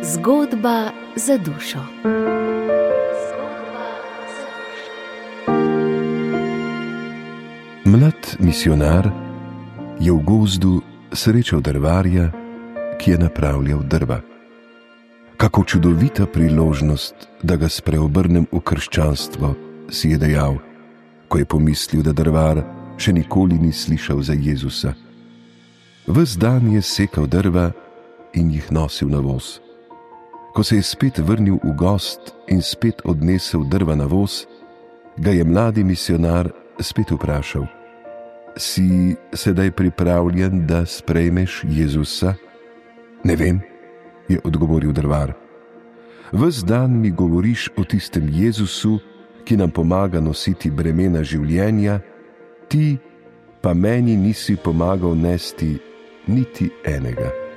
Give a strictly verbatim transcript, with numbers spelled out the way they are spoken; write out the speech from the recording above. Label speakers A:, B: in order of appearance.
A: Zgodba za dušo.
B: Mlad misijonar je v gozdu srečal drvarja, ki je napravljal drva. Kako čudovita priložnost, da ga spreobrnem v krščanstvo, si je dejal, ko je pomislil, da drvar še nikoli ni slišal za Jezusa. Ves dan je sekal drva in jih nosil na voz. Ko se je spet vrnil v gozd in spet odnesel drva na voz, ga je mladi misijonar spet vprašal: Si sedaj pripravljen, da sprejmeš Jezusa? Ne vem, je odgovoril drvar. Ves dan mi govoriš o tistem Jezusu, ki nam pomaga nositi bremena življenja, ti pa meni nisi pomagal nesti niti enega.